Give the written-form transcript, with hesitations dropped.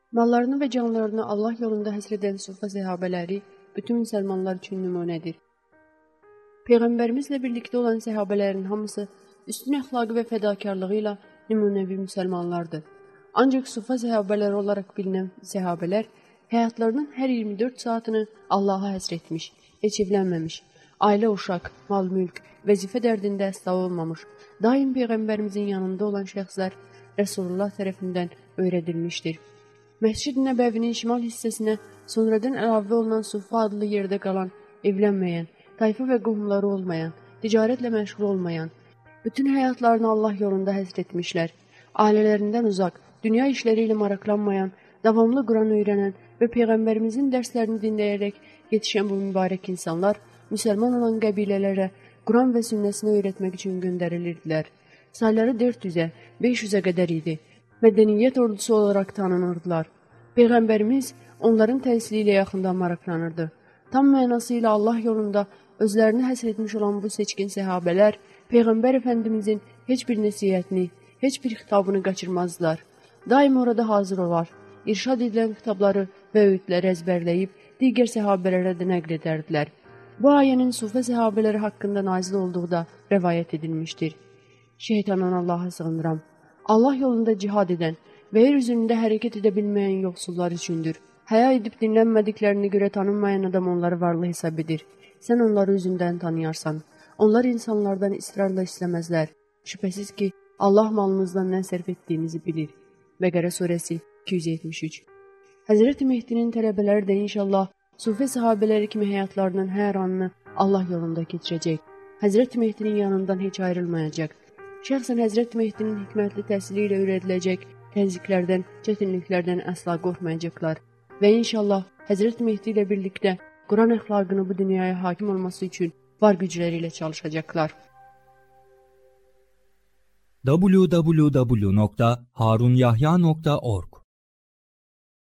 Mallarını və canlarını Allah yolunda həsr edən Sufa səhabələri bütün müsəlmanlar üçün nümunədir. Peyğəmbərimizlə birlikdə olan səhabələrin hamısı üstün əxlaqı və fədakarlığı ilə nümunəvi müsəlmanlardır. Ancaq Sufa səhabələri olaraq bilinən səhabələr həyatlarının hər 24 saatını Allaha həsr etmiş, heç evlənməmiş, ailə, uşaq, mal-mülk, vəzifə dərdində əsla olmamış, daim Peyğəmbərimizin yanında olan şəxslər Rəsulullah tərəfindən öyrədilmişdir. Məscid-i Nəbəvinin şimal hissəsinə sonradan əlavə olunan Sufa adlı yerdə qalan, evlənməyən, tayfa və qohumları olmayan, ticarətlə məşğul olmayan, bütün həyatlarını Allah yolunda həsr etmişlər, ailələrindən uzaq, dünya işləri ilə maraqlanmayan, davamlı Quran öyrənən və Peyğəmbərimizin dərslərini dinləyərək yetişən bu mübarək insanlar müsəlman olan qəbilələrə Quran və sünnəsini öyrətmək üçün göndərilirdilər. Sayları 400-ə, 500-ə qədər idi. Mədəniyyət ordusu olaraq tanınırdılar. Peyğəmbərimiz onların təhsili ilə yaxından maraqlanırdı. Tam mənası ilə Allah yolunda özlərini həsr etmiş olan bu seçkin səhabələr Peyğəmbər Əfəndimizin heç bir nəsihətini, heç bir xitabını qaçırmazdılar. Daim orada hazır olar, irşad edilən kitabları və öğütləri əzbərləyib digər səhabələrə də nəql edərdilər. Bu ayənin Sufa səhabələri haqqında nazil olduğu da rəvayət edilmişdir. Şeytandan Allaha sığınıram. Allah yolunda cihad edən və yer üzərində hərəkət edə bilməyən yoxsullar üçündür. Həya edib dinlənmədiklərini görə tanınmayan adam onları varlı hesab edir. Sən onları üzündən tanıyarsan. Onlar insanlardan israrla istəməzlər. Şübhəsiz ki, Allah malınızdan nə sərf etdiyinizi bilir. Bəqərə surəsi 273. Həzrəti Mehdinin tələbələri də inşallah Sufi səhabələri kimi həyatlarının hər anını Allah yolunda keçirəcək. Həzrəti Mehdinin yanından heç ayrılmayacaq. Şəxsən Həzrəti Mehdinin hikmətli təhsili ilə öyrədiləcək təzyiqlərdən, çətinliklərdən əsla qorxmayacaqlar. Və inşallah Həzrəti Mehdi ilə birlikdə Quran əxlaqını bu dünyaya hakim olması üçün var gücləri ilə çalışacaqlar. www.harunyahya.org